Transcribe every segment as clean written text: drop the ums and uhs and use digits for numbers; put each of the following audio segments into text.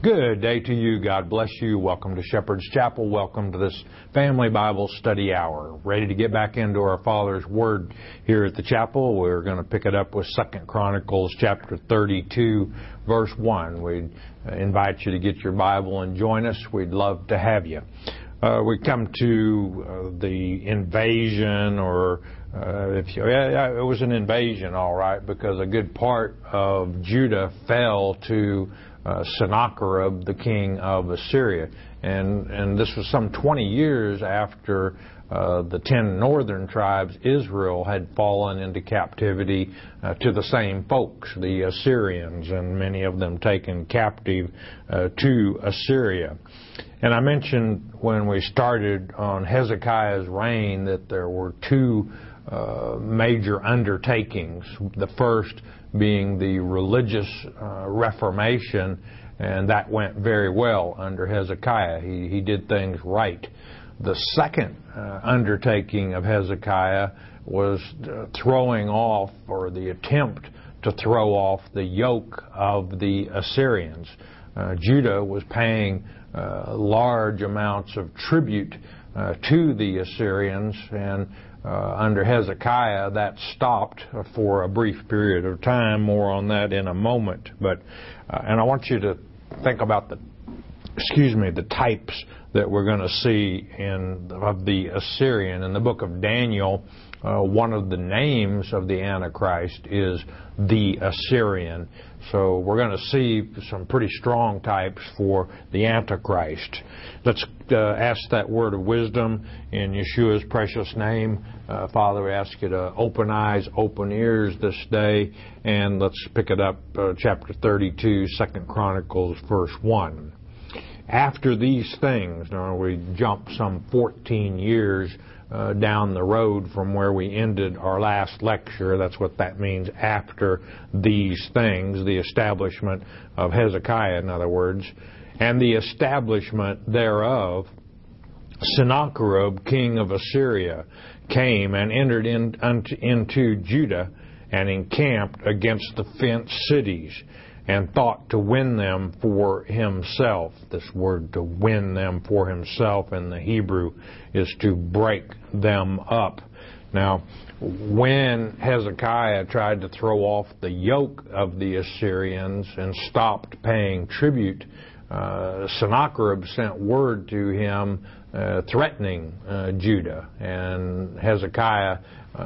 Good day to you. God bless you. Welcome to Shepherd's Chapel. Welcome to this Family Bible Study Hour. Ready to get back into our Father's Word here at the chapel. We're going to pick it up with 2 Chronicles chapter 32, verse 1. We invite you to get your Bible and join us. We'd love to have you. We come to the invasion, or it was an invasion, all right, because a good part of Judah fell to Sennacherib, the king of Assyria. And this was some 20 years after the 10 northern tribes, Israel, had fallen into captivity to the same folks, the Assyrians, and many of them taken captive to Assyria. And I mentioned when we started on Hezekiah's reign that there were two major undertakings. The first being the religious reformation, and that went very well under Hezekiah. He did things right. The second undertaking of Hezekiah was throwing off, or the attempt to throw off, the yoke of the Assyrians. Judah was paying large amounts of tribute to the Assyrians, and under Hezekiah that stopped for a brief period of time. More on that in a moment. But and I want you to think about the types that we're going to see of the Assyrian. In the book of Daniel, one of the names of the Antichrist is the Assyrian. So we're going to see some pretty strong types for the Antichrist. Let's ask that word of wisdom in Yeshua's precious name. Father, we ask you to open eyes, open ears this day, and let's pick it up, chapter 32, 2 Chronicles, verse 1. After these things, now we jump some 14 years down the road from where we ended our last lecture. That's what that means, after these things, the establishment of Hezekiah, in other words, and the establishment thereof, Sennacherib, king of Assyria, came and entered into Judah and encamped against the fenced cities, and thought to win them for himself. This word, to win them for himself, in the Hebrew is to break them up. Now, when Hezekiah tried to throw off the yoke of the Assyrians and stopped paying tribute, Sennacherib sent word to him threatening Judah. And Hezekiah,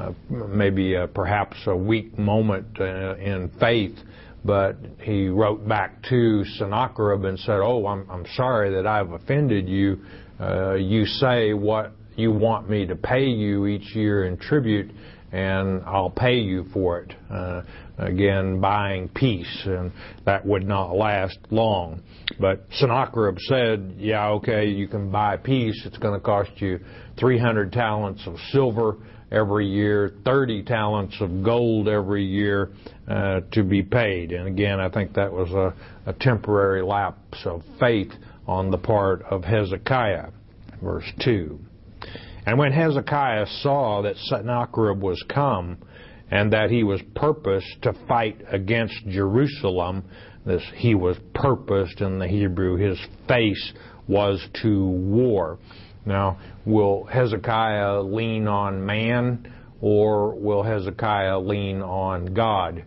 maybe perhaps a weak moment in faith, but he wrote back to Sennacherib and said, I'm sorry that I've offended you. You say what you want me to pay you each year in tribute, and I'll pay you for it. Again, buying peace, and that would not last long. But Sennacherib said, yeah, okay, you can buy peace. It's going to cost you 300 talents of silver every year, 30 talents of gold every year to be paid. And again, I think that was a temporary lapse of faith on the part of Hezekiah. Verse 2. And when Hezekiah saw that Sennacherib was come, and that he was purposed to fight against Jerusalem, this he was purposed in the Hebrew, his face was to war. Now, will Hezekiah lean on man, or will Hezekiah lean on God?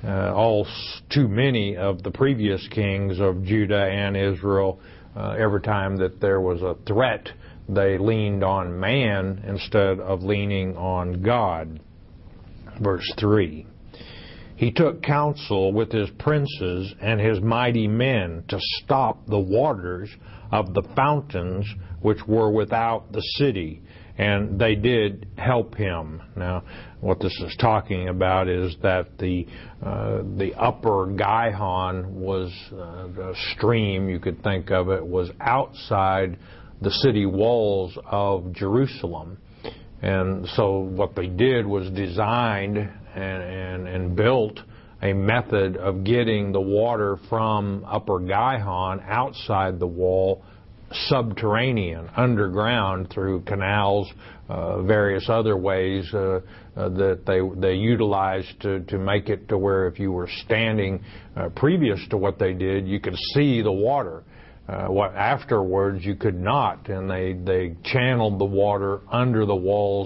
Too many of the previous kings of Judah and Israel, every time that there was a threat, they leaned on man instead of leaning on God. Verse 3. He took counsel with his princes and his mighty men to stop the waters of the fountains which were without the city, and they did help him. Now, what this is talking about is that the upper Gihon was a stream, you could think of it, was outside the city walls of Jerusalem. And so what they did was designed and built a method of getting the water from Upper Gihon outside the wall subterranean, underground, through canals, various other ways that they utilized to make it to where if you were standing previous to what they did, you could see the water. What afterwards you could not, and they channeled the water under the walls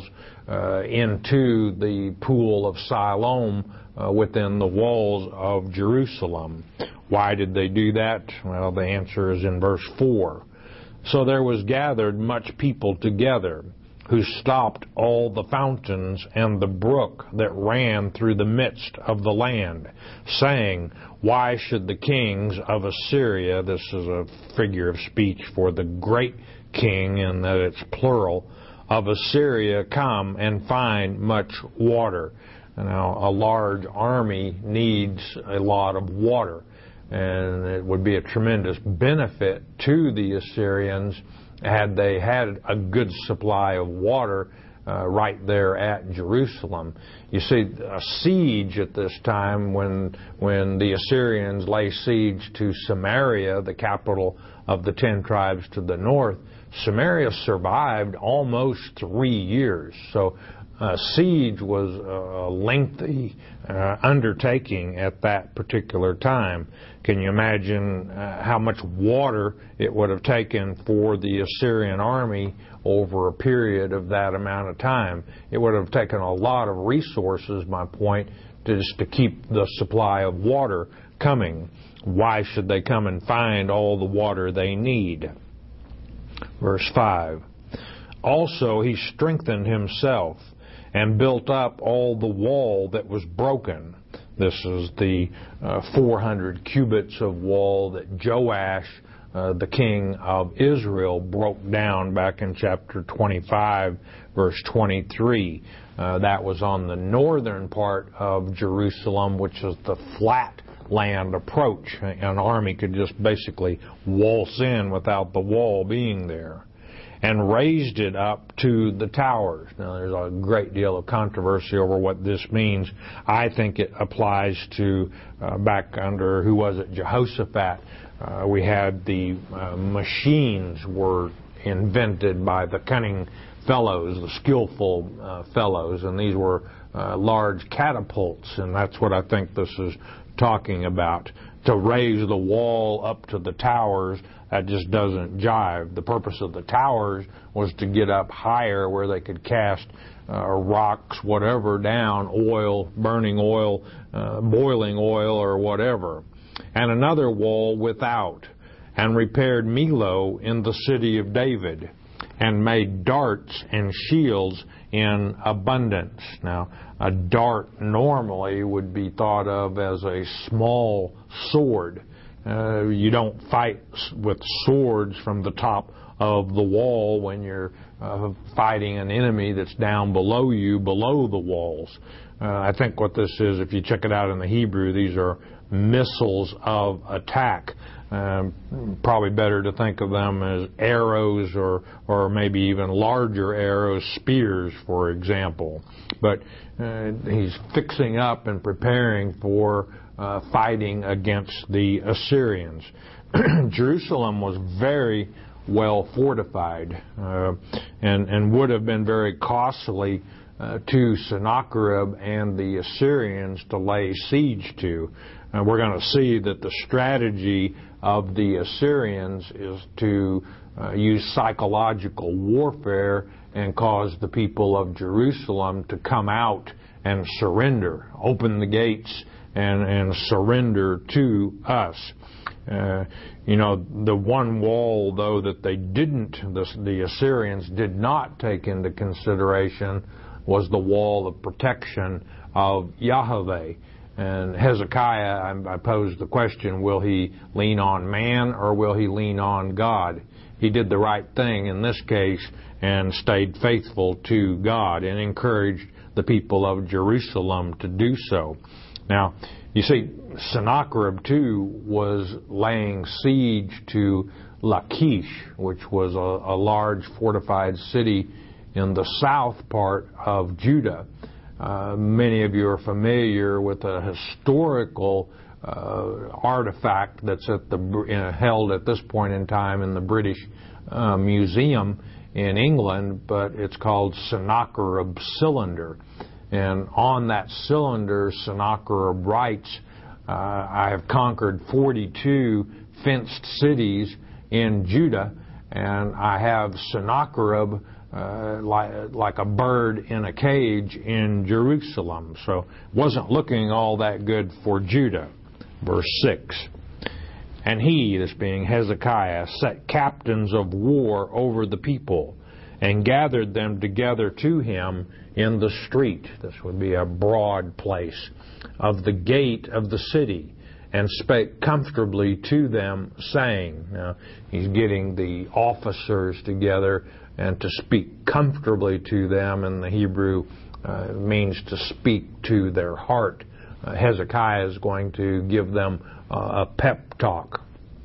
into the pool of Siloam within the walls of Jerusalem. Why did they do that? Well, the answer is in verse 4. So there was gathered much people together, who stopped all the fountains and the brook that ran through the midst of the land, saying, Why should the kings of Assyria, this is a figure of speech for the great king, in that it's plural, of Assyria come and find much water? Now, a large army needs a lot of water, and it would be a tremendous benefit to the Assyrians had they had a good supply of water right there at Jerusalem. You see, a siege at this time, when the Assyrians lay siege to Samaria, the capital of the 10 tribes to the north, Samaria survived almost 3 years. So siege was a lengthy undertaking at that particular time. Can you imagine how much water it would have taken for the Assyrian army over a period of that amount of time? It would have taken a lot of resources, my point, just to keep the supply of water coming. Why should they come and find all the water they need? Verse 5. Also he strengthened himself and built up all the wall that was broken. This is the 400 cubits of wall that Joash, the king of Israel, broke down back in chapter 25, verse 23. That was on the northern part of Jerusalem, which is the flat land approach. An army could just basically waltz in without the wall being there, and raised it up to the towers. Now, there's a great deal of controversy over what this means. I think it applies to back under, who was it, Jehoshaphat. We had the machines were invented by the cunning fellows, the skillful fellows, and these were large catapults, and that's what I think this is talking about. To raise the wall up to the towers, that just doesn't jive. The purpose of the towers was to get up higher where they could cast rocks, whatever, down, oil, burning oil, boiling oil, or whatever. And another wall without, and repaired Millo in the city of David, and made darts and shields in abundance. Now, a dart normally would be thought of as a small sword. You don't fight with swords from the top of the wall when you're fighting an enemy that's down below you, below the walls. I think what this is, if you check it out in the Hebrew, these are missiles of attack. Probably better to think of them as arrows, or maybe even larger arrows, spears, for example. But he's fixing up and preparing for fighting against the Assyrians. Jerusalem was very well fortified and would have been very costly to Sennacherib and the Assyrians to lay siege to. We're going to see that the strategy of the Assyrians is to use psychological warfare and cause the people of Jerusalem to come out and surrender, open the gates and surrender to us. The one wall, though, that they didn't, the Assyrians did not take into consideration was the wall of protection of Yahweh. And Hezekiah, I posed the question, will he lean on man or will he lean on God? He did the right thing in this case and stayed faithful to God and encouraged the people of Jerusalem to do so. Now, you see, Sennacherib, too, was laying siege to Lachish, which was a large fortified city in the south part of Judah. Many of you are familiar with a historical artifact that's held at this point in time in the British museum in England, but it's called Sennacherib Cylinder. And on that cylinder, Sennacherib writes, I have conquered 42 fenced cities in Judah, and I have Sennacherib like a bird in a cage in Jerusalem. So it wasn't looking all that good for Judah. Verse 6. And he, this being Hezekiah, set captains of war over the people and gathered them together to him in the street. This would be a broad place of the gate of the city, and spake comfortably to them, saying. Now, he's getting the officers together and to speak comfortably to them, and the Hebrew means to speak to their heart. Hezekiah is going to give them a pep talk.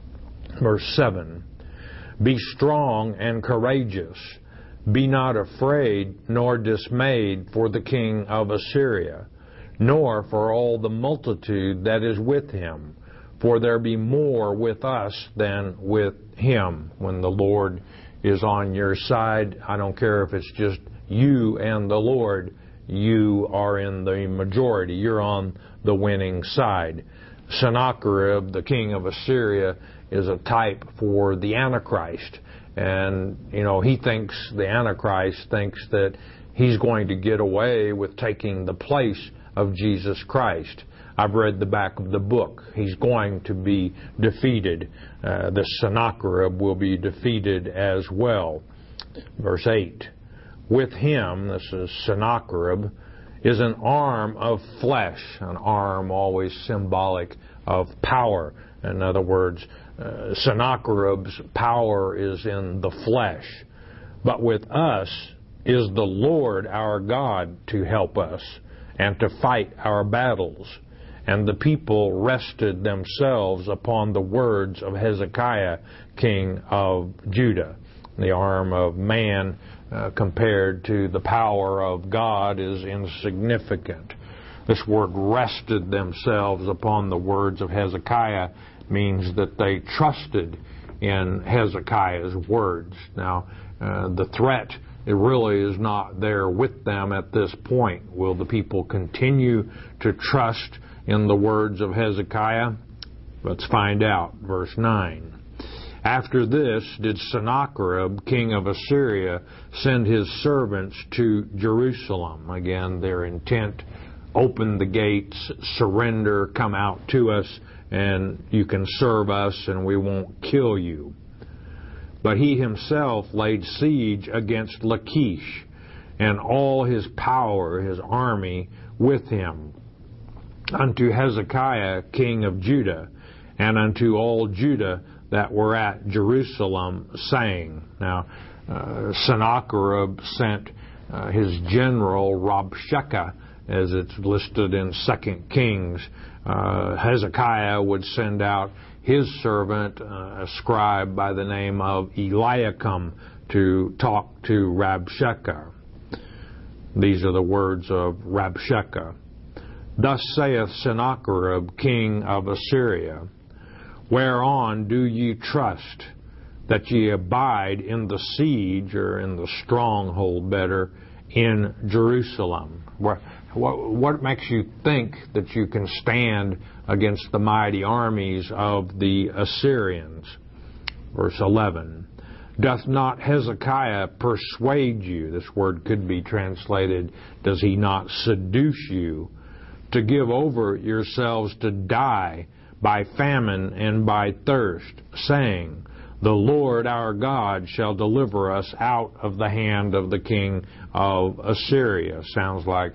Verse 7, Be strong and courageous. Be not afraid nor dismayed for the king of Assyria, nor for all the multitude that is with him. For there be more with us than with him. When the Lord is on your side, I don't care if it's just you and the Lord, you are in the majority. You're on the winning side. Sennacherib, the king of Assyria, is a type for the Antichrist. And, he thinks, the Antichrist thinks that he's going to get away with taking the place of Jesus Christ. I've read the back of the book. He's going to be defeated. The Sennacherib will be defeated as well. Verse 8. With him, this is Sennacherib, is an arm of flesh. An arm always symbolic of power. In other words, Sennacherib's power is in the flesh. But with us is the Lord our God to help us and to fight our battles. And the people rested themselves upon the words of Hezekiah, king of Judah. The arm of man compared to the power of God is insignificant. This word rested themselves upon the words of Hezekiah means that they trusted in Hezekiah's words. Now, the threat, it really is not there with them at this point. Will the people continue to trust in the words of Hezekiah? Let's find out. Verse 9. After this did Sennacherib, king of Assyria, send his servants to Jerusalem. Again, their intent, open the gates, surrender, come out to us, and you can serve us and we won't kill you. But he himself laid siege against Lachish, and all his power, his army, with him, unto Hezekiah king of Judah, and unto all Judah that were at Jerusalem, saying. Now, Sennacherib sent his general Rabshakeh, as it's listed in 2 Kings. Hezekiah would send out his servant, a scribe by the name of Eliakim, to talk to Rabshakeh. These are the words of Rabshakeh. Thus saith Sennacherib, king of Assyria, Whereon do ye trust, that ye abide in the siege, or in the stronghold better, in Jerusalem? What makes you think that you can stand against the mighty armies of the Assyrians? Verse 11. Doth not Hezekiah persuade you? This word could be translated, does he not seduce you, to give over yourselves to die by famine and by thirst, saying, The Lord our God shall deliver us out of the hand of the king of Assyria. Sounds like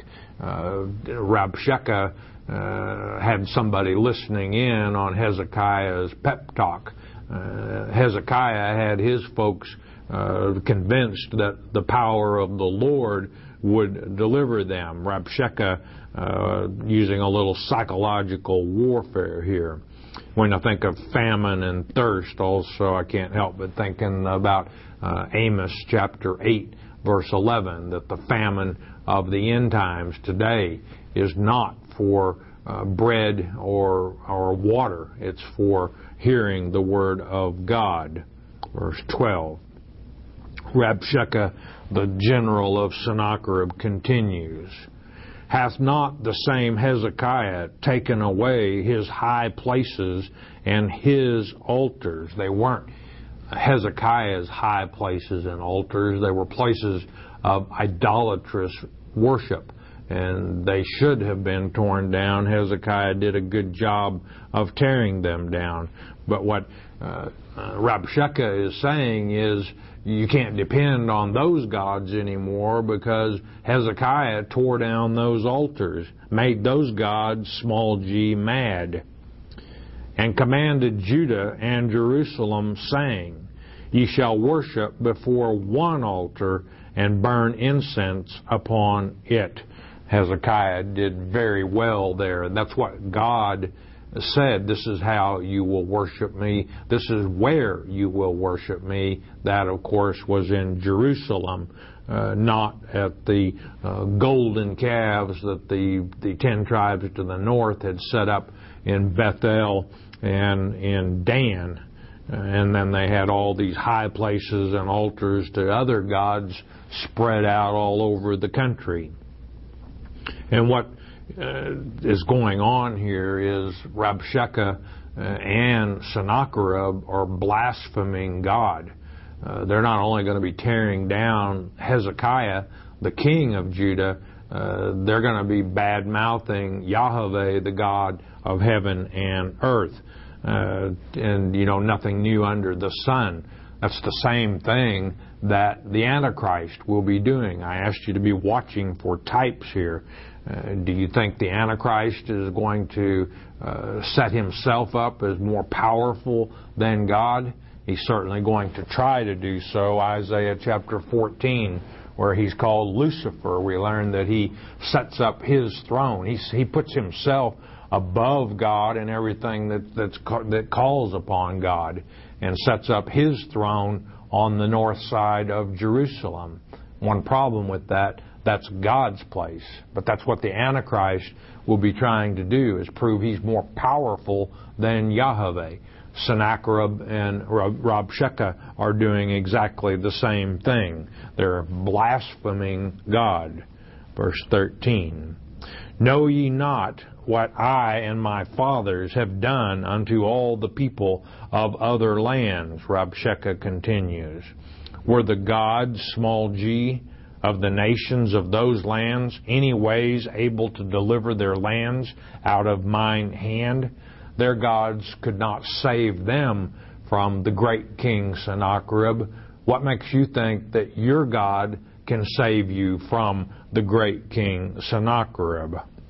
Rabshakeh had somebody listening in on Hezekiah's pep talk. Hezekiah had his folks convinced that the power of the Lord would deliver them. Rabshakeh using a little psychological warfare here. When I think of famine and thirst, also I can't help but thinking about Amos chapter 8, verse 11, that the famine of the end times today is not for bread or water. It's for hearing the word of God. Verse 12. Rabshakeh, the general of Sennacherib, continues, hath not the same Hezekiah taken away his high places and his altars? They weren't Hezekiah's high places and altars. They were places of idolatrous worship, and they should have been torn down. Hezekiah did a good job of tearing them down. But what Rabshakeh is saying is, you can't depend on those gods anymore, because Hezekiah tore down those altars, made those gods, small g, mad, and commanded Judah and Jerusalem, saying, Ye shall worship before one altar and burn incense upon it. Hezekiah did very well there, and that's what God said. This is how you will worship me. This is where you will worship me. That, of course, was in Jerusalem, not at the golden calves that the 10 tribes to the north had set up in Bethel and in Dan. And then they had all these high places and altars to other gods spread out all over the country. And what is going on here is Rabshakeh and Sennacherib are blaspheming God. They're not only going to be tearing down Hezekiah, the king of Judah, they're going to be bad-mouthing Yahweh, the God of heaven and earth. And, nothing new under the sun. That's the same thing that the Antichrist will be doing. I asked you to be watching for types here. Do you think the Antichrist is going to set himself up as more powerful than God? He's certainly going to try to do so. Isaiah chapter 14, where he's called Lucifer, we learn that he sets up his throne. He puts himself above God and everything that calls upon God, and sets up his throne on the north side of Jerusalem. One problem with that, that's God's place. But that's what the Antichrist will be trying to do, is prove he's more powerful than Yahweh. Sennacherib and Rabshakeh are doing exactly the same thing. They're blaspheming God. Verse 13. Know ye not what I and my fathers have done unto all the people of other lands? Rabshakeh continues. Were the gods, small g, of the nations of those lands any ways able to deliver their lands out of mine hand? Their gods could not save them from the great king Sennacherib. What makes you think that your God can save you from the great king Sennacherib?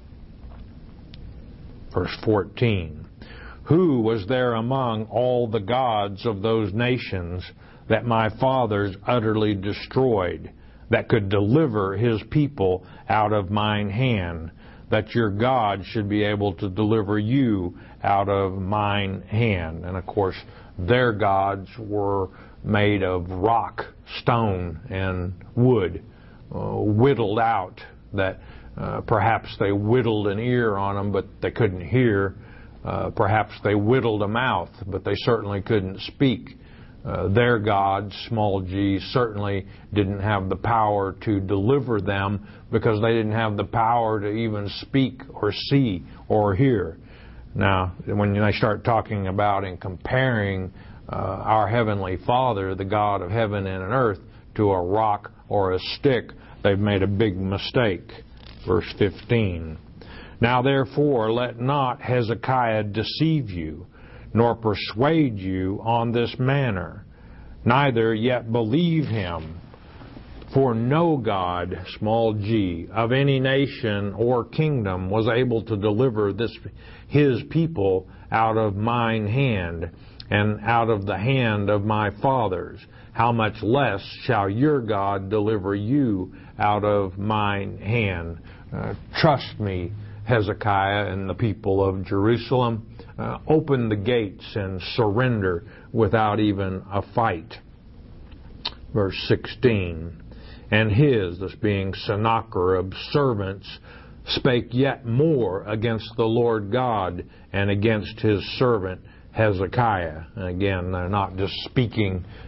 Verse 14. Who was there among all the gods of those nations that my fathers utterly destroyed, that could deliver his people out of mine hand, that your God should be able to deliver you out of mine hand? And of course, their gods were made of rock, stone, and wood, whittled out, that perhaps they whittled an ear on them, but they couldn't hear. Perhaps they whittled a mouth, but they certainly couldn't speak. Their gods, small g, certainly didn't have the power to deliver them, because they didn't have the power to even speak or see or hear. Now, when they start talking about and comparing our Heavenly Father, the God of heaven and earth, to a rock or a stick, they've made a big mistake. Verse 15. Now therefore let not Hezekiah deceive you, nor persuade you on this manner, neither yet believe him. For no God, small g, of any nation or kingdom was able to deliver his people out of mine hand, and out of the hand of my fathers. How much less shall your God deliver you out of mine hand? Trust me, Hezekiah and the people of Jerusalem. Open the gates and surrender without even a fight. Verse 16. And his, this being Sennacherib's servants, spake yet more against the Lord God and against his servant Hezekiah. And again, they're not just speaking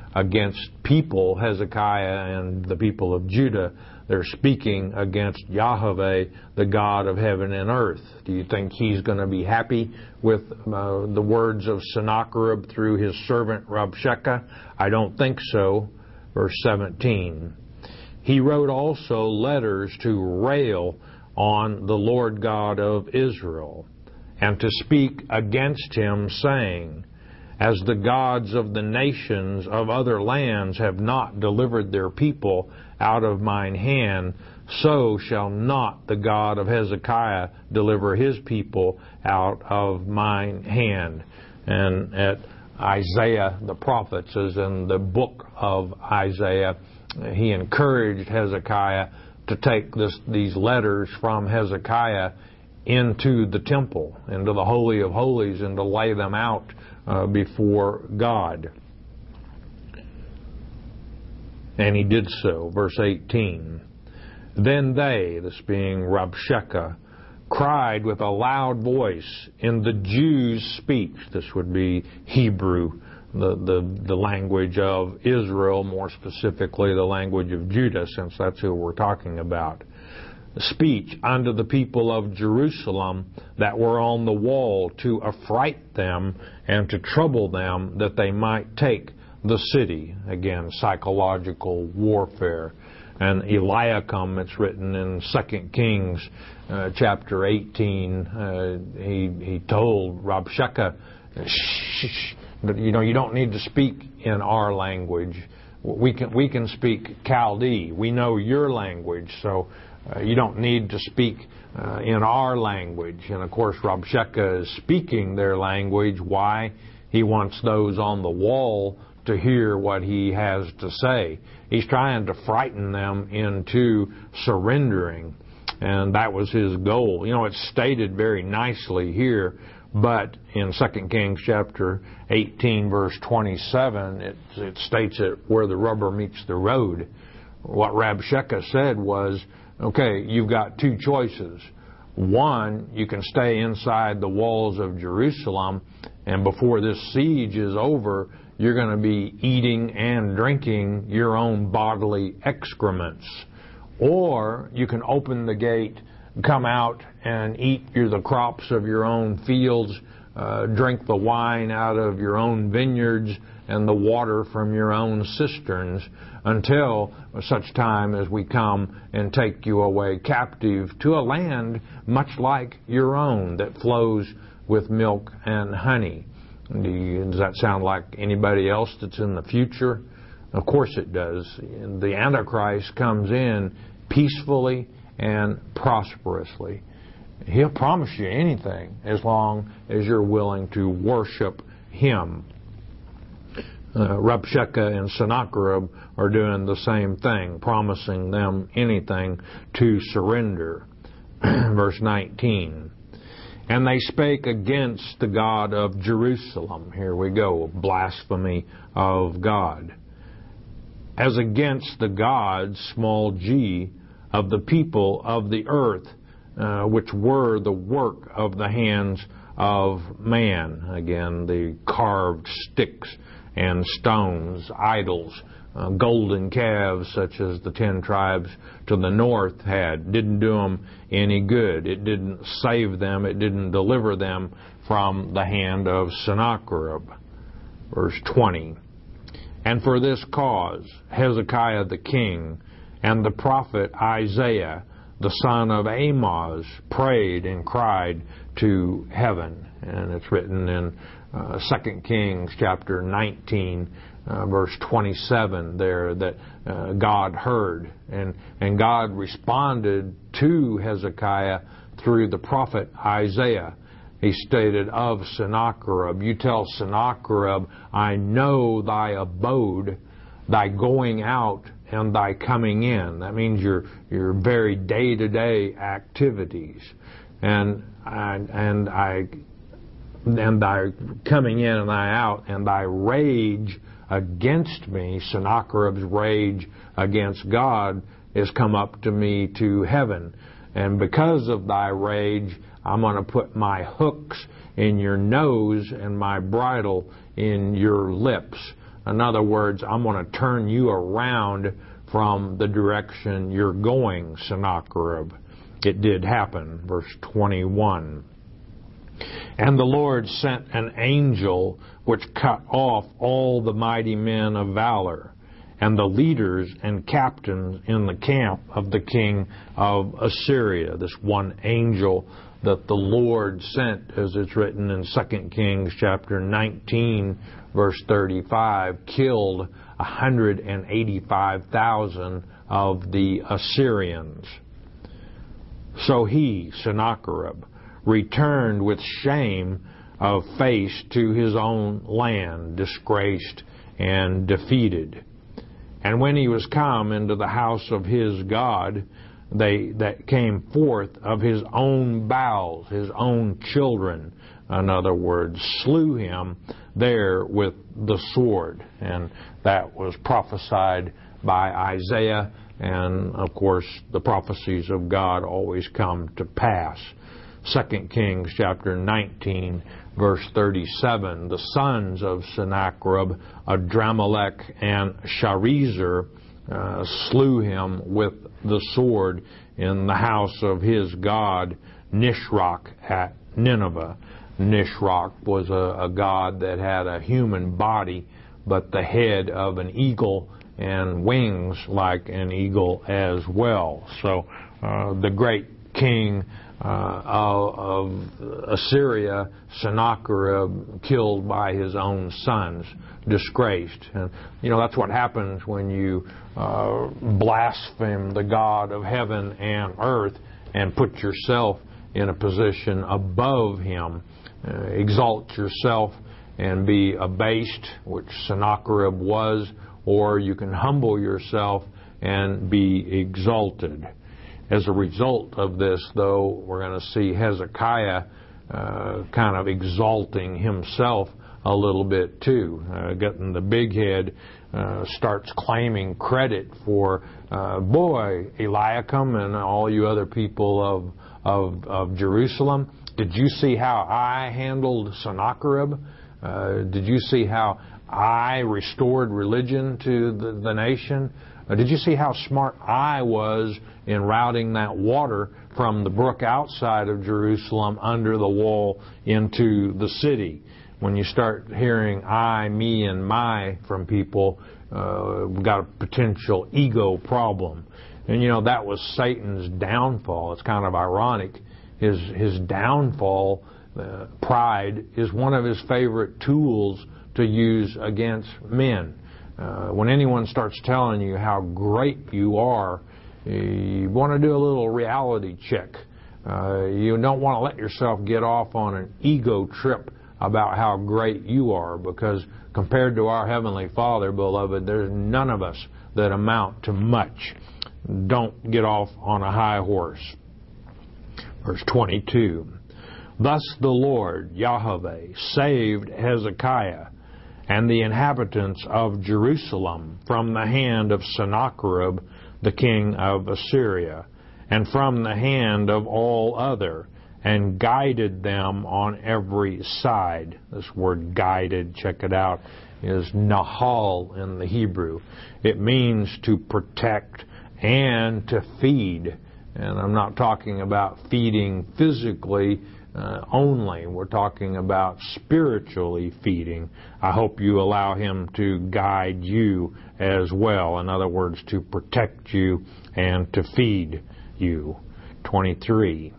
against people, Hezekiah and the people of Judah. They're speaking against Yahweh, the God of heaven and earth. Do you think he's going to be happy with the words of Sennacherib through his servant Rabshakeh? I don't think so. Verse 17. He wrote also letters to rail on the Lord God of Israel, and to speak against him, saying, as the gods of the nations of other lands have not delivered their people out of mine hand, so shall not the God of Hezekiah deliver his people out of mine hand. And at Isaiah the prophet says in the book of Isaiah, he encouraged Hezekiah to take these letters from Hezekiah into the temple, into the Holy of Holies, and to lay them out before God. And he did so. Verse 18. Then they, this being Rabshakeh, cried with a loud voice in the Jews' speech. This would be Hebrew, the language of Israel, more specifically the language of Judah, since that's who we're talking about. Speech unto the people of Jerusalem that were on the wall, to affright them and to trouble them, that they might take the city. Again, psychological warfare. And Eliakim, it's written in 2 Kings chapter 18, he told Rabshakeh, you don't need to speak in our language. We can speak Chaldee. We know your language, so you don't need to speak in our language. And of course, Rabshakeh is speaking their language. Why? He wants those on the wall to hear what he has to say. He's trying to frighten them into surrendering, and that was his goal. It's stated very nicely here, but in 2 Kings chapter 18, verse 27, it states it where the rubber meets the road. What Rabshakeh said was, okay, you've got two choices. One, you can stay inside the walls of Jerusalem, and before this siege is over, you're going to be eating and drinking your own bodily excrements. Or you can open the gate, come out and eat the crops of your own fields, drink the wine out of your own vineyards and the water from your own cisterns, until such time as we come and take you away captive to a land much like your own that flows with milk and honey. Does that sound like anybody else that's in the future? Of course it does. The Antichrist comes in peacefully and prosperously. He'll promise you anything as long as you're willing to worship him. Rabshakeh and Sennacherib are doing the same thing, promising them anything to surrender. Verse 19. And they spake against the God of Jerusalem. Here we go, blasphemy of God. As against the gods, small g, of the people of the earth, which were the work of the hands of man. Again, the carved sticks and stones, idols, golden calves such as the 10 tribes to the north had. Didn't do them any good. It didn't save them. It didn't deliver them from the hand of Sennacherib. Verse 20. And for this cause Hezekiah the king and the prophet Isaiah the son of Amoz prayed and cried to heaven. And it's written in 2 Kings chapter 19, verse 27 there, that God heard. And God responded to Hezekiah through the prophet Isaiah. He stated of Sennacherib, you tell Sennacherib, I know thy abode, thy going out and thy coming in. That means your very day-to-day activities. And thy coming in and thy out, and thy rage against me, Sennacherib's rage against God, is come up to me to heaven. And because of thy rage, I'm going to put my hooks in your nose and my bridle in your lips. In other words, I'm going to turn you around from the direction you're going, Sennacherib. It did happen. Verse 21. And the Lord sent an angel which cut off all the mighty men of valor, and the leaders and captains in the camp of the king of Assyria. This one angel that the Lord sent, as it's written in 2 Kings chapter 19, verse 35, killed 185,000 of the Assyrians. So he, Sennacherib, returned with shame of face to his own land, disgraced and defeated. And when he was come into the house of his God, they that came forth of his own bowels, his own children, in other words, slew him there with the sword. And that was prophesied by Isaiah, and of course the prophecies of God always come to pass. 2 Kings chapter 19, verse 37, the sons of Sennacherib, Adramelech and Sharezer, slew him with the sword in the house of his god Nisroch at Nineveh. Nisroch was a god that had a human body, but the head of an eagle and wings like an eagle as well. So the great king of Assyria, Sennacherib, killed by his own sons, disgraced. And that's what happens when you blaspheme the God of heaven and earth and put yourself in a position above him. Exalt yourself and be abased, which Sennacherib was, or you can humble yourself and be exalted. As a result of this, though, we're going to see Hezekiah kind of exalting himself a little bit too. Getting the big head starts claiming credit for, Eliakim and all you other people of Jerusalem. Did you see how I handled Sennacherib? Did you see how I restored religion to the nation? Did you see how smart I was in routing that water from the brook outside of Jerusalem under the wall into the city? When you start hearing I, me, and my from people, we've got a potential ego problem. And that was Satan's downfall. It's kind of ironic. His downfall, pride, is one of his favorite tools to use against men. When anyone starts telling you how great you are, you want to do a little reality check. You don't want to let yourself get off on an ego trip about how great you are, because compared to our Heavenly Father, beloved, there's none of us that amount to much. Don't get off on a high horse. Verse 22. Thus the Lord, Yahweh, saved Hezekiah and the inhabitants of Jerusalem from the hand of Sennacherib, the king of Assyria, and from the hand of all other, and guided them on every side. This word guided, check it out, is nahal in the Hebrew. It means to protect and to feed. And I'm not talking about feeding physically only. We're talking about spiritually feeding. I hope you allow him to guide you as well. In other words, to protect you and to feed you. 23.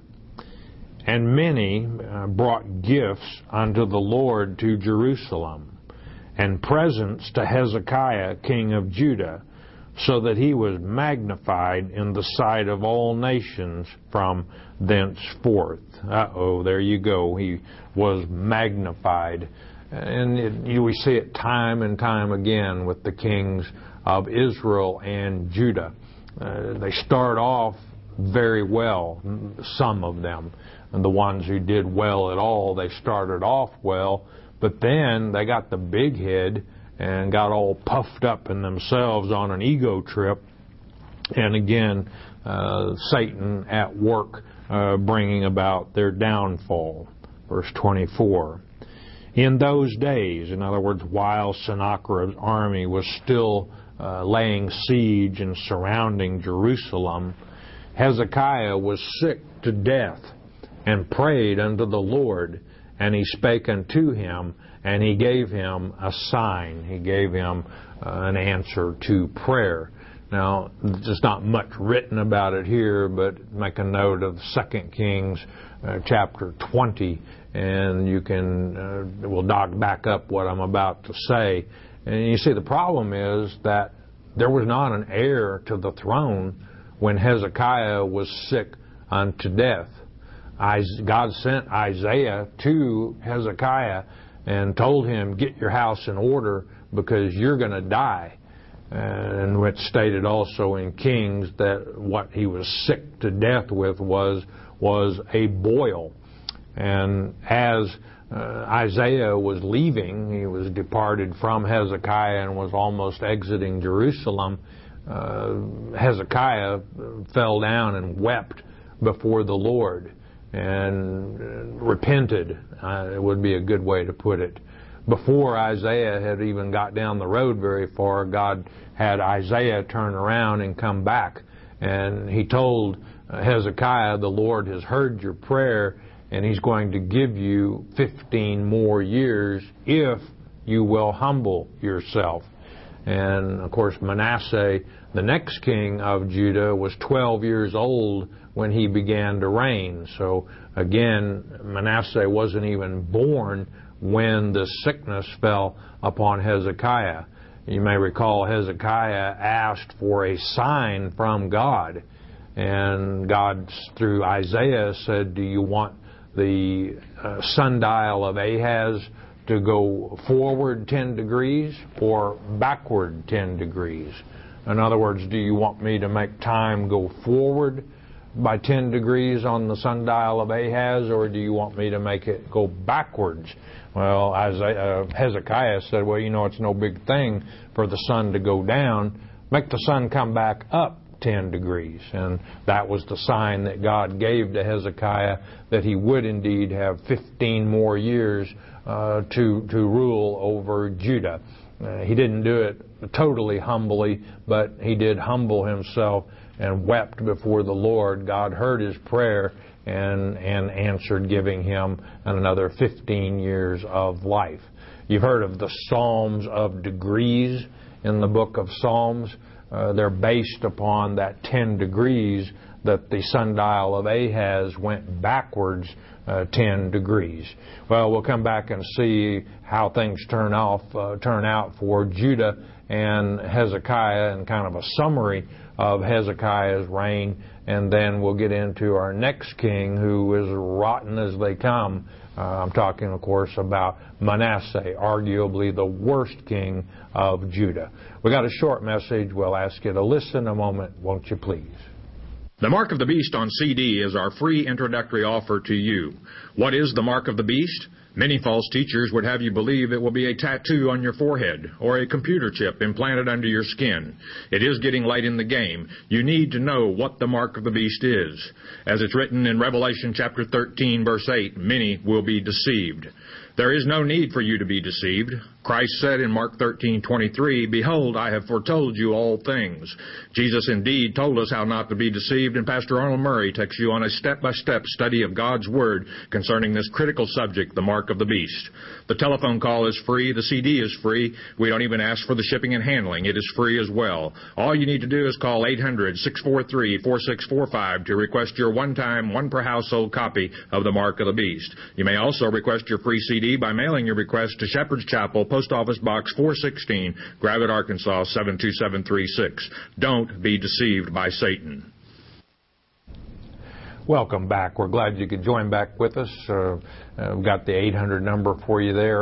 And many brought gifts unto the Lord to Jerusalem, and presents to Hezekiah king of Judah, so that he was magnified in the sight of all nations from thenceforth. There you go. He was magnified. And we see it time and time again with the kings of Israel and Judah. They start off very well, some of them. And the ones who did well at all, they started off well, but then they got the big head and got all puffed up in themselves on an ego trip. And again, Satan at work bringing about their downfall. Verse 24. In those days, in other words, while Sennacherib's army was still laying siege and surrounding Jerusalem, Hezekiah was sick to death, and prayed unto the Lord, and he spake unto him, and he gave him a sign. He gave him an answer to prayer. Now, there's not much written about it here, but make a note of 2 Kings chapter 20, and you can, we'll dog back up what I'm about to say. And you see, the problem is that there was not an heir to the throne when Hezekiah was sick unto death. God sent Isaiah to Hezekiah and told him, get your house in order because you're going to die. And it's stated also in Kings that what he was sick to death with was a boil. And as Isaiah was leaving, he was departed from Hezekiah and was almost exiting Jerusalem, Hezekiah fell down and wept before the Lord and repented. It would be a good way to put it. Before Isaiah had even got down the road very far, God had Isaiah turn around and come back. And he told Hezekiah, the Lord has heard your prayer, and he's going to give you 15 more years if you will humble yourself. And, of course, Manasseh, the next king of Judah, was 12 years old when he began to reign. So, again, Manasseh wasn't even born when the sickness fell upon Hezekiah. You may recall Hezekiah asked for a sign from God. And God, through Isaiah, said, do you want the sundial of Ahaz to go forward 10 degrees or backward 10 degrees? In other words, do you want me to make time go forward by 10 degrees on the sundial of Ahaz, or do you want me to make it go backwards? Well, Hezekiah said, well, you know, it's no big thing for the sun to go down. Make the sun come back up 10 degrees. And that was the sign that God gave to Hezekiah, that he would indeed have 15 more years to rule over Judah. He didn't do it totally humbly, but he did humble himself and wept before the Lord. God heard his prayer and answered, giving him another 15 years of life. You've heard of the Psalms of degrees in the book of Psalms. They're based upon that 10 degrees that the sundial of Ahaz went backwards 10 degrees. Well, we'll come back and see how things turn out for Judah and Hezekiah, and kind of a summary of Hezekiah's reign, and then we'll get into our next king, who is rotten as they come. I'm talking, of course, about Manasseh, arguably the worst king of Judah. We got a short message. We'll ask you to listen a moment, won't you please? The Mark of the Beast on CD is our free introductory offer to you. What is the Mark of the Beast? Many false teachers would have you believe it will be a tattoo on your forehead or a computer chip implanted under your skin. It is getting late in the game. You need to know what the Mark of the Beast is. As it's written in Revelation chapter 13, verse 8, many will be deceived. There is no need for you to be deceived. Christ said in Mark 13:23, "Behold, I have foretold you all things." Jesus indeed told us how not to be deceived, and Pastor Arnold Murray takes you on a step-by-step study of God's Word concerning this critical subject, the Mark of the Beast. The telephone call is free. The CD is free. We don't even ask for the shipping and handling. It is free as well. All you need to do is call 800-643-4645 to request your one-time, one-per-household copy of the Mark of the Beast. You may also request your free CD by mailing your request to Shepherd's Chapel, Post Office Box 416, Gravette, Arkansas 72736. Don't be deceived by Satan. Welcome back. We're glad you could join back with us. We've got the 800 number for you there,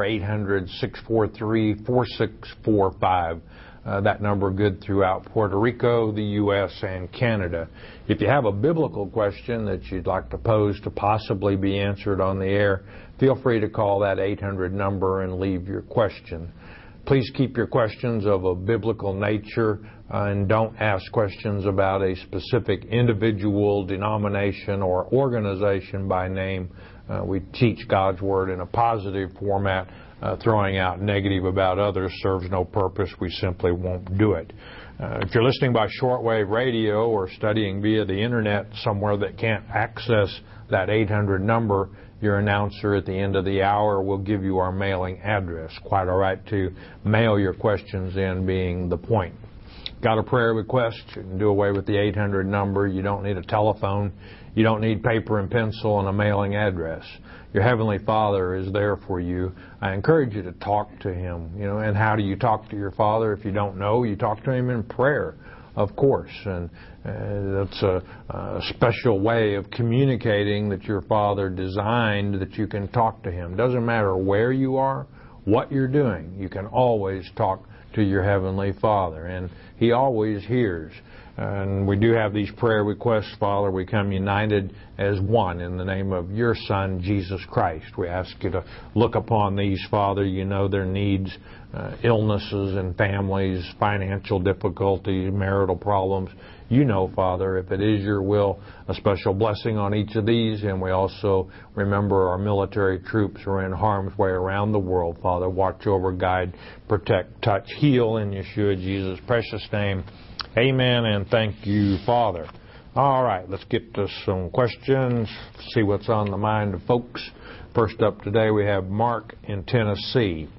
800-643-4645. That number good throughout Puerto Rico, the U.S., and Canada. If you have a biblical question that you'd like to pose to possibly be answered on the air, feel free to call that 800 number and leave your question. Please keep your questions of a biblical nature and don't ask questions about a specific individual, denomination, or organization by name. We teach God's Word in a positive format, throwing out negative about others serves no purpose. We simply won't do it. If you're listening by shortwave radio or studying via the internet somewhere that can't access that 800 number, your announcer at the end of the hour will give you our mailing address. Quite all right to mail your questions in, being the point. Got a prayer request? You can do away with the 800 number. You don't need a telephone. You don't need paper and pencil and a mailing address. Your Heavenly Father is there for you. I encourage you to talk to Him. And how do you talk to your Father? If you don't know, you talk to Him in prayer, of course. And that's a special way of communicating that your Father designed, that you can talk to Him. Doesn't matter where you are, what you're doing, you can always talk to your Heavenly Father. And He always hears. And we do have these prayer requests, Father. We come united as one in the name of your Son, Jesus Christ. We ask you to look upon these, Father. You know their needs, illnesses in families, financial difficulties, marital problems. You know, Father, if it is your will, a special blessing on each of these. And we also remember our military troops who are in harm's way around the world, Father. Watch over, guide, protect, touch, heal in Yeshua Jesus' precious name. Amen, and thank you, Father. All right, let's get to some questions, see what's on the mind of folks. First up today, we have Mark in Tennessee.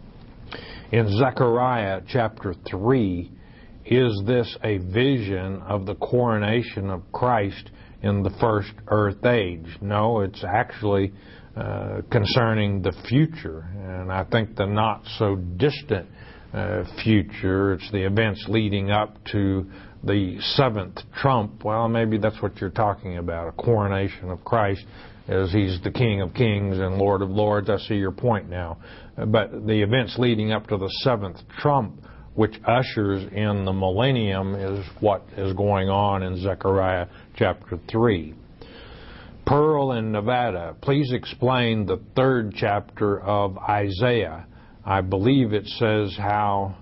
In Zechariah chapter 3, is this a vision of the coronation of Christ in the first earth age? No, it's actually concerning the future, and I think the not-so-distant future. It's the events leading up to the seventh trump. Well, maybe that's what you're talking about, a coronation of Christ as He's the King of Kings and Lord of Lords. I see your point now. But the events leading up to the seventh trump, which ushers in the millennium, is what is going on in Zechariah chapter 3. Pearl in Nevada, please explain the third chapter of Isaiah. I believe it says how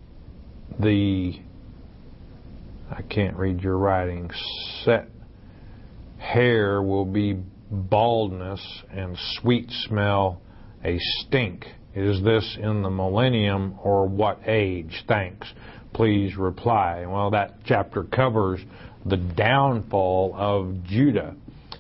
I can't read your writing, set hair will be baldness and sweet smell a stink. Is this in the millennium or what age? Thanks. Please reply. Well, that chapter covers the downfall of Judah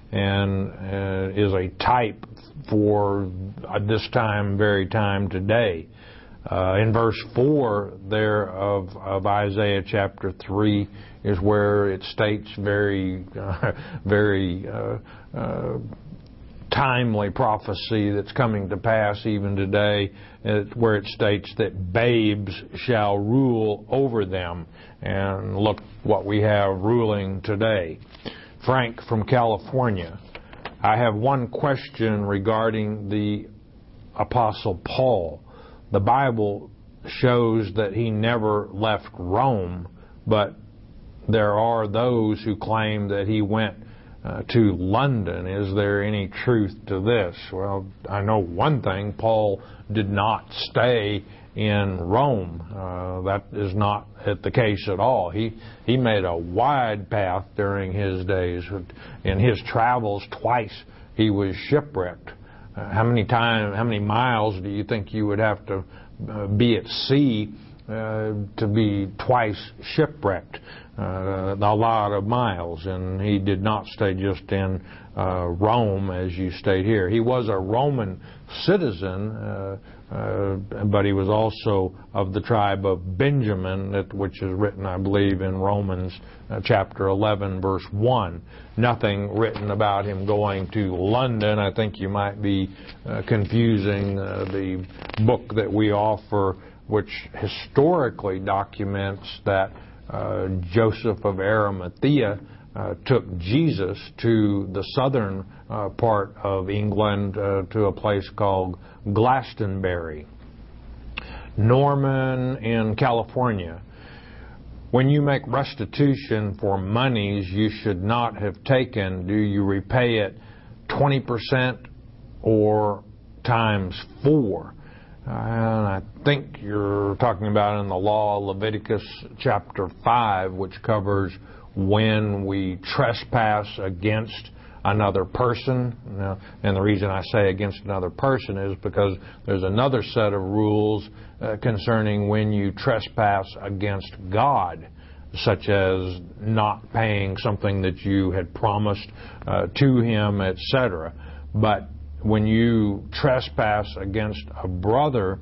and is a type for this very time today. In verse 4 there of Isaiah chapter 3 is where it states very timely prophecy that's coming to pass even today, where it states that babes shall rule over them. And look what we have ruling today. Frank from California. I have one question regarding the Apostle Paul. The Bible shows that he never left Rome, but there are those who claim that he went to London. Is there any truth to this? Well, I know one thing. Paul did not stay in Rome. That is not the case at all. He made a wide path during his days. In his travels, twice he was shipwrecked. How many miles do you think you would have to be at sea to be twice shipwrecked? A lot of miles, and he did not stay just in Rome as you stayed here. He was a Roman citizen, but he was also of the tribe of Benjamin, which is written, I believe, in Romans chapter 11, verse 1. Nothing written about him going to London. I think you might be confusing the book that we offer, which historically documents that Joseph of Arimathea took Jesus to the southern part of England, to a place called Glastonbury. Norman in California. When you make restitution for monies you should not have taken, do you repay it 20% or times 4? And I think you're talking about in the law, Leviticus chapter 5, which covers when we trespass against another person. And the reason I say against another person is because there's another set of rules concerning when you trespass against God, such as not paying something that you had promised to Him, etc. But when you trespass against a brother,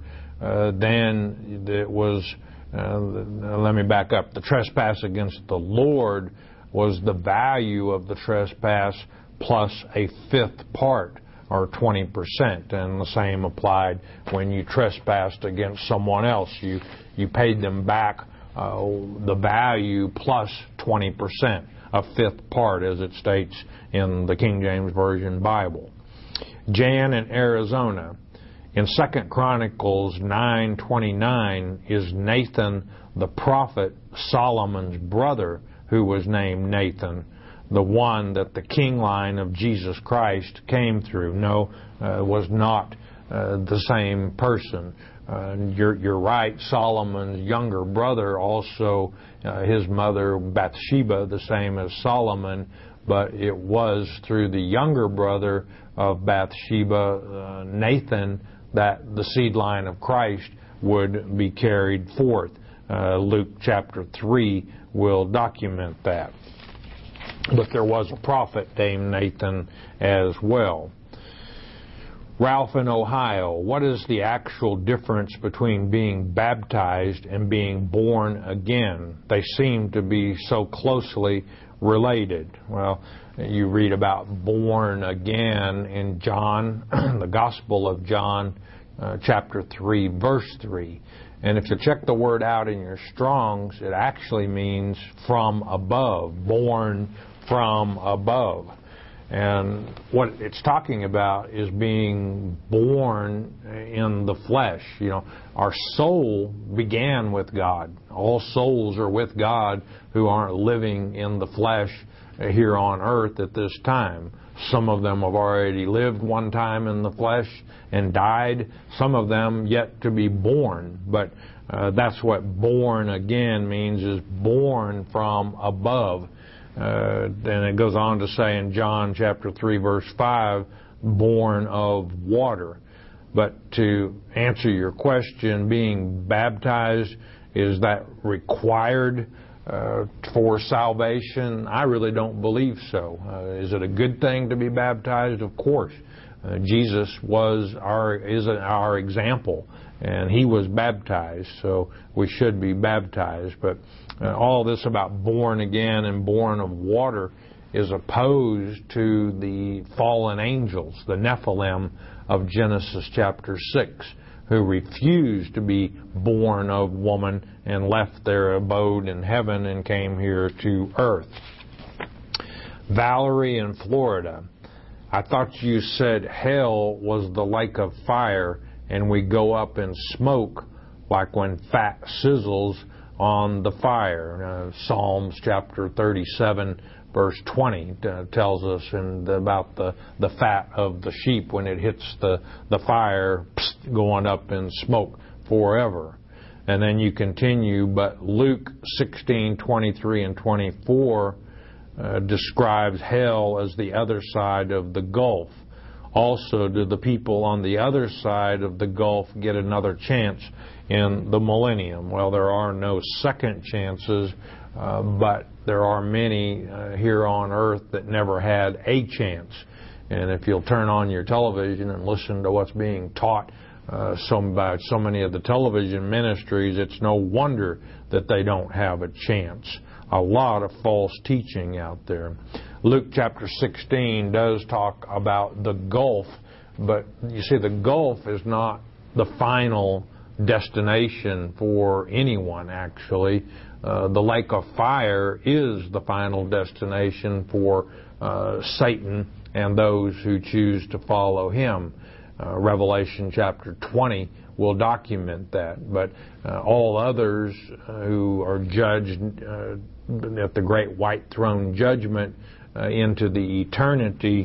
then it was, let me back up, the trespass against the Lord was the value of the trespass plus a fifth part, or 20%. And the same applied when you trespassed against someone else. You paid them back the value plus 20%, a fifth part, as it states in the King James Version Bible. Jan in Arizona. In 2 Chronicles 9:29 is Nathan the prophet, Solomon's brother, who was named Nathan, the one that the king line of Jesus Christ came through. No, was not the same person. You're right, Solomon's younger brother, also his mother Bathsheba, the same as Solomon, but it was through the younger brother of Bathsheba, Nathan, that the seed line of Christ would be carried forth. Luke chapter 3 will document that. But there was a prophet named Nathan as well. Ralph in Ohio, what is the actual difference between being baptized and being born again? They seem to be so closely related. Well, you read about born again in John, the Gospel of John, chapter 3, verse 3. And if you check the word out in your Strong's, it actually means from above, born from above. And what it's talking about is being born in the flesh. You know, our soul began with God. All souls are with God who aren't living in the flesh here on earth at this time. Some of them have already lived one time in the flesh and died. Some of them yet to be born. But that's what born again means, is born from above. And it goes on to say in John chapter 3 verse 5, born of water. But to answer your question, being baptized, is that required for salvation? I really don't believe so. Is it a good thing to be baptized? Of course. Jesus is our example, and He was baptized, so we should be baptized. But all this about born again and born of water is opposed to the fallen angels, the Nephilim of Genesis chapter 6, who refused to be born of woman and left their abode in heaven and came here to earth. Valerie in Florida, I thought you said hell was the lake of fire and we go up in smoke like when fat sizzles on the fire. Psalms chapter 37 verse 20 tells us about the fat of the sheep when it hits the fire, going up in smoke forever. And then you continue, but Luke 16:23 and 24 describes hell as the other side of the gulf. Also, do the people on the other side of the gulf get another chance in the millennium? Well, there are no second chances, but there are many here on earth that never had a chance. And if you'll turn on your television and listen to what's being taught by so many of the television ministries, it's no wonder that they don't have a chance. A lot of false teaching out there. Luke chapter 16 does talk about the gulf, but you see, the gulf is not the final destination for anyone, actually. The lake of fire is the final destination for Satan and those who choose to follow him. Revelation chapter 20 will document that. But all others who are judged at the great white throne judgment into the eternity,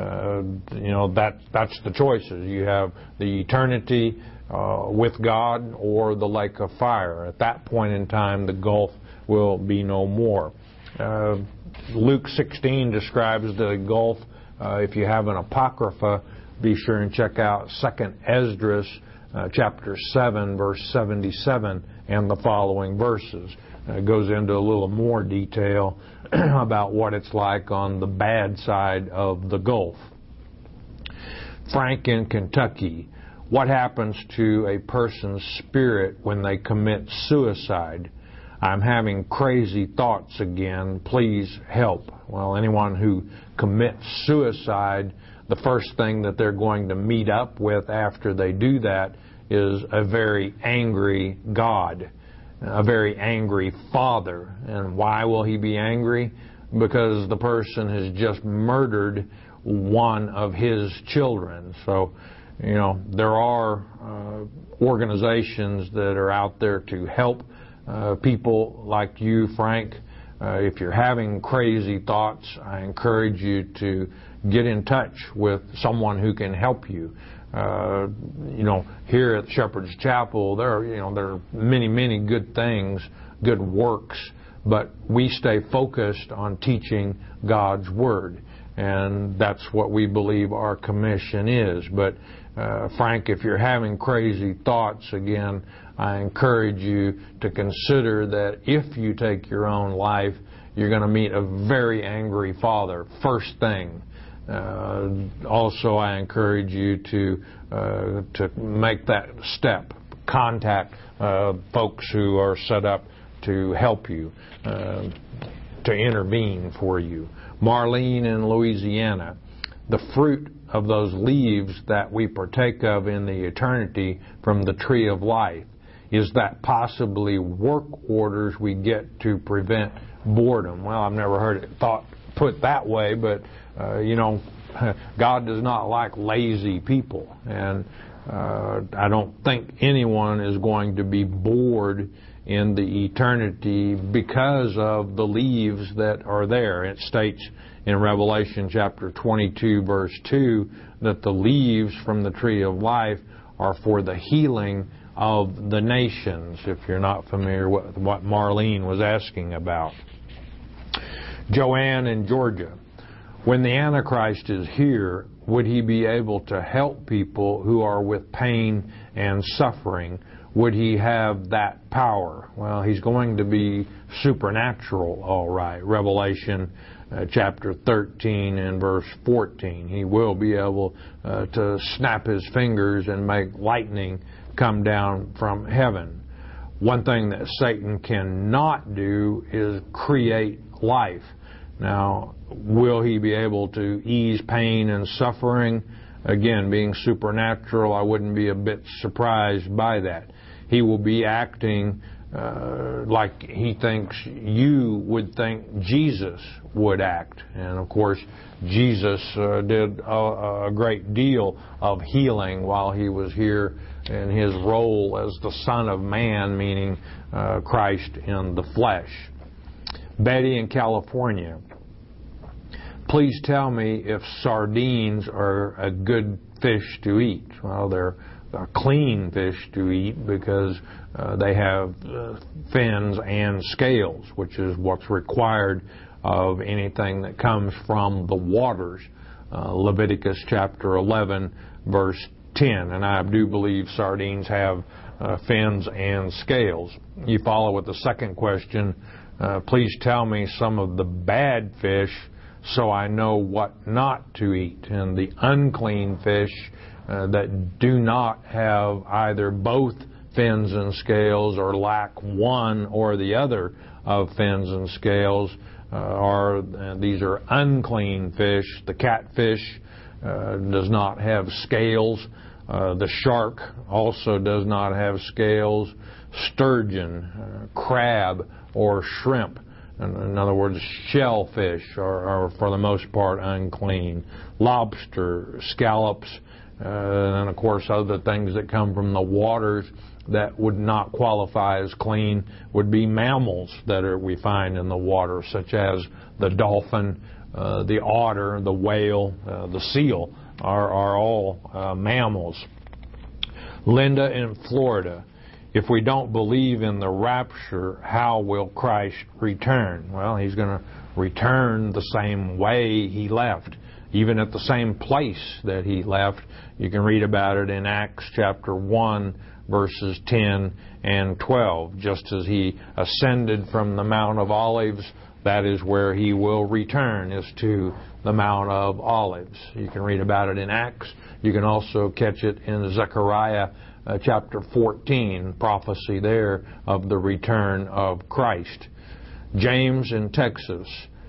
that's the choices. You have the eternity with God or the lake of fire. At that point in time, the gulf will be no more. Luke 16 describes the gulf If you have an Apocrypha, be sure and check out 2nd Esdras, chapter 7, verse 77, and the following verses. It goes into a little more detail about what it's like on the bad side of the Gulf. Frank in Kentucky. What happens to a person's spirit when they commit suicide? I'm having crazy thoughts again. Please help. Well, anyone who commits suicide, the first thing that they're going to meet up with after they do that is a very angry God, a very angry Father. And why will he be angry? Because the person has just murdered one of his children. So, there are organizations that are out there to help people like you, Frank. If you're having crazy thoughts, I encourage you to get in touch with someone who can help you. Here at Shepherd's Chapel, there are many good things, good works, but we stay focused on teaching God's Word, and that's what we believe our commission is. But Frank, if you're having crazy thoughts again, I encourage you to consider that if you take your own life, you're going to meet a very angry Father first thing. Also, I encourage you to make that step. Contact folks who are set up to help you, to intervene for you. Marlene in Louisiana. The fruit of those leaves that we partake of in the eternity from the tree of life, is that possibly work orders we get to prevent boredom? Well, I've never heard it put that way, but God does not like lazy people, and I don't think anyone is going to be bored in the eternity because of the leaves that are there. It states in Revelation chapter 22, verse 2, that the leaves from the tree of life are for the healing of the nations, if you're not familiar with what Marlene was asking about. Joanne in Georgia. When the Antichrist is here, would he be able to help people who are with pain and suffering? Would he have that power? Well, he's going to be supernatural, all right. Revelation chapter 13 and verse 14. He will be able to snap his fingers and make lightning come down from heaven. One thing that Satan cannot do is create life. Now, will he be able to ease pain and suffering? Again, being supernatural, I wouldn't be a bit surprised by that. He will be acting like he thinks you would think Jesus would act. And of course, Jesus did a great deal of healing while he was here in his role as the Son of Man, meaning Christ in the flesh. Betty in California. Please tell me if sardines are a good fish to eat. Well, they're a clean fish to eat because they have fins and scales, which is what's required of anything that comes from the waters. Leviticus chapter 11, verse 10. And I do believe sardines have fins and scales. You follow with the second question. Please tell me some of the bad fish so I know what not to eat. And the unclean fish that do not have either both fins and scales or lack one or the other of fins and scales these are unclean fish. The catfish does not have scales. The shark also does not have scales. Sturgeon, crab, or shrimp, in other words, shellfish, are for the most part unclean. Lobster, scallops, and of course other things that come from the waters that would not qualify as clean would be mammals that we find in the water, such as the dolphin, the otter, the whale, the seal are all mammals. Linda in Florida. If we don't believe in the rapture, how will Christ return? Well, he's going to return the same way he left. even at the same place that he left. You can read about it in Acts chapter 1, verses 10 and 12. Just as he ascended from the Mount of Olives, that is where he will return, is to the Mount of Olives. You can read about it in Acts. You can also catch it in Zechariah chapter 14, prophecy there of the return of Christ. James in Texas,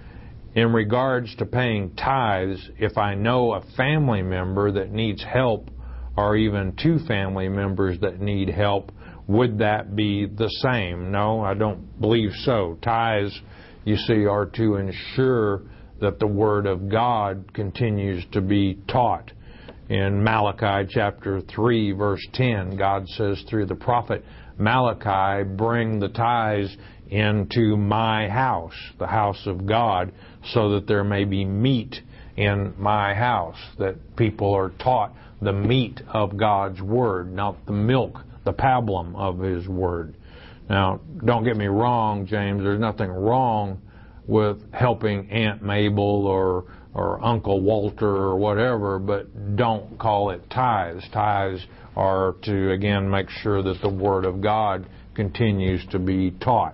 in regards to paying tithes, if I know a family member that needs help, or even two family members that need help, would that be the same? No, I don't believe so. Tithes, you see, are to ensure that the Word of God continues to be taught. In Malachi chapter 3, verse 10, God says through the prophet Malachi, bring the tithes into my house, the house of God, so that there may be meat in my house, that people are taught the meat of God's Word, not the milk, the pablum of His Word. Now, don't get me wrong, James, there's nothing wrong with helping Aunt Mabel or Uncle Walter or whatever, but don't call it tithes. Tithes are to, again, make sure that the Word of God continues to be taught.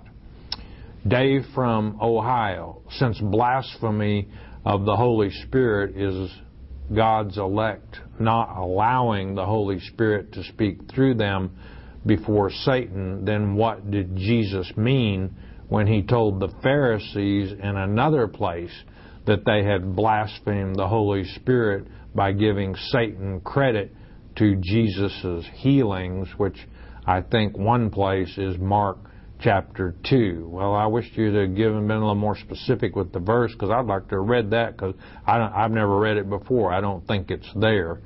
Dave from Ohio, since blasphemy of the Holy Spirit is God's elect not allowing the Holy Spirit to speak through them before Satan, then what did Jesus mean when He told the Pharisees in another place that they had blasphemed the Holy Spirit by giving Satan credit to Jesus' healings, which I think one place is Mark chapter 2. Well, I wish you'd have been a little more specific with the verse, because I'd like to have read that, because I've never read it before. I don't think it's there.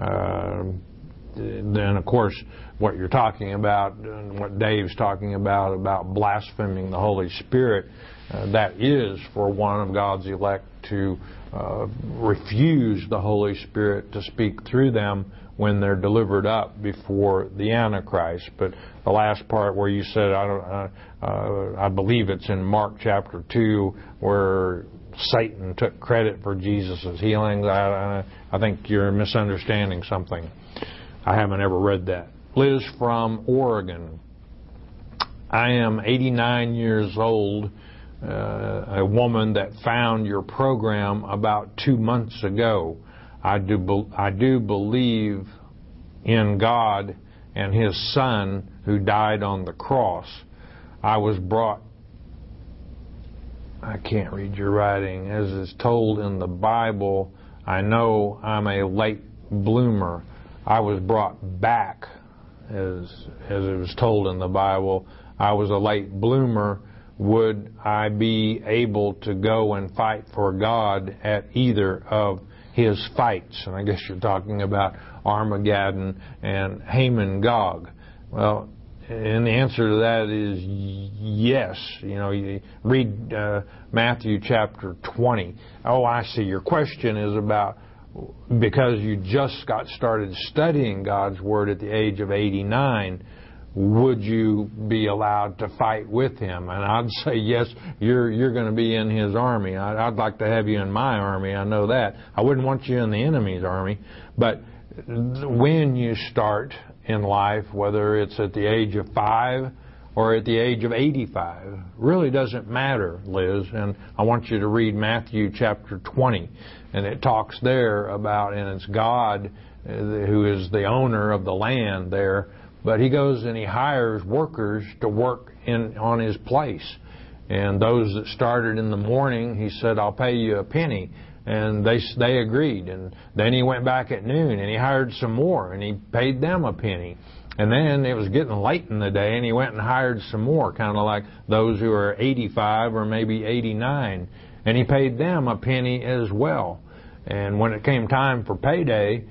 Then, of course, what you're talking about, and what Dave's talking about blaspheming the Holy Spirit, that is for one of God's elect to refuse the Holy Spirit to speak through them when they're delivered up before the Antichrist. But the last part where you said, I believe it's in Mark chapter 2, where Satan took credit for Jesus' healings. I think you're misunderstanding something. I haven't ever read that. Liz from Oregon. I am 89 years old, a woman that found your program about 2 months ago. I do believe in God and His Son who died on the cross. I was brought, I can't read your writing, as is told in the Bible. I know I'm a late bloomer. I was brought back, as it was told in the Bible. I was a late bloomer. Would I be able to go and fight for God at either of His fights? And I guess you're talking about Armageddon and Haman Gog. Well, and the answer to that is yes. You know, you read Matthew chapter 20. Oh, I see. Your question is about, because you just got started studying God's Word at the age of 89, would you be allowed to fight with Him? And I'd say yes, you're going to be in His army. I'd like to have you in my army, I know that. I wouldn't want you in the enemy's army. But when you start in life, whether it's at the age of 5 or at the age of 85, really doesn't matter, Liz. And I want you to read Matthew chapter 20. And it talks there about, and it's God who is the owner of the land there, but He goes and He hires workers to work on His place. And those that started in the morning, He said, I'll pay you a penny. And they agreed. And then He went back at noon and He hired some more and He paid them a penny. And then it was getting late in the day and He went and hired some more, kind of like those who are 85 or maybe 89. And He paid them a penny as well. And when it came time for payday,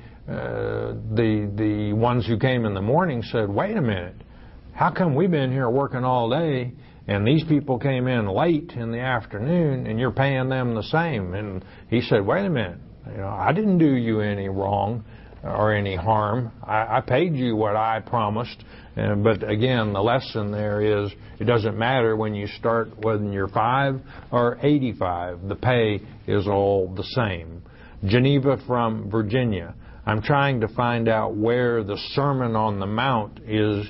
the ones who came in the morning said, wait a minute, how come we've been here working all day and these people came in late in the afternoon and you're paying them the same? And He said, wait a minute, I didn't do you any wrong or any harm. I paid you what I promised. But again, the lesson there is it doesn't matter when you start, whether you're 5 or 85. The pay is all the same. Geneva from Virginia. I'm trying to find out where the Sermon on the Mount is.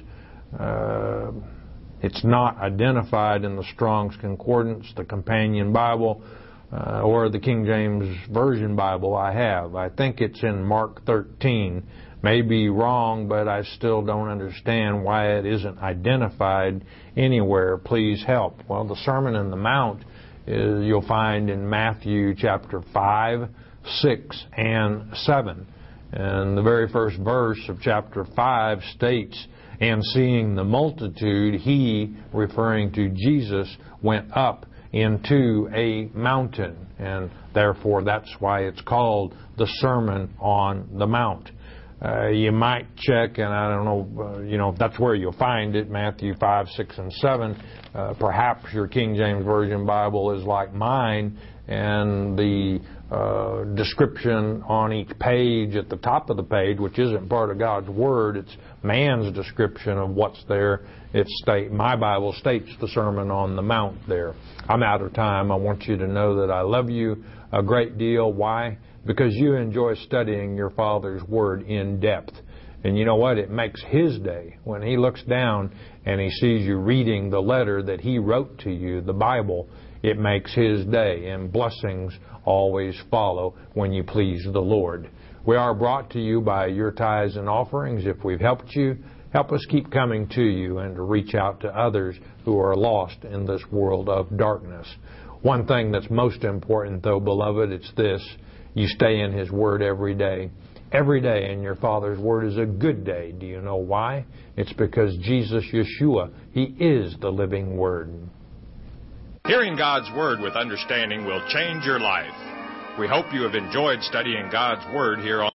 It's not identified in the Strong's Concordance, the Companion Bible, or the King James Version Bible I have. I think it's in Mark 13. May be wrong, but I still don't understand why it isn't identified anywhere. Please help. Well, the Sermon on the Mount you'll find in Matthew chapter 5, 6, and 7. And the very first verse of chapter 5 states, "And seeing the multitude, he," referring to Jesus, "went up into a mountain." And therefore that's why it's called the Sermon on the Mount. You might check, and I don't know, if that's where you'll find it, Matthew 5, 6, and 7. Perhaps your King James Version Bible is like mine, and the description on each page at the top of the page, which isn't part of God's Word, it's man's description of what's there. My Bible states the Sermon on the Mount there. I'm out of time. I want you to know that I love you a great deal. Why? Because you enjoy studying your Father's Word in depth. And you know what? It makes His day when He looks down and He sees you reading the letter that He wrote to you, the Bible. It makes His day, and blessings always follow when you please the Lord. We are brought to you by your tithes and offerings. If we've helped you, help us keep coming to you and to reach out to others who are lost in this world of darkness. One thing that's most important, though, beloved, it's this. You stay in His Word every day. Every day in your Father's Word is a good day. Do you know why? It's because Jesus, Yeshua, He is the living Word. Hearing God's Word with understanding will change your life. We hope you have enjoyed studying God's Word here on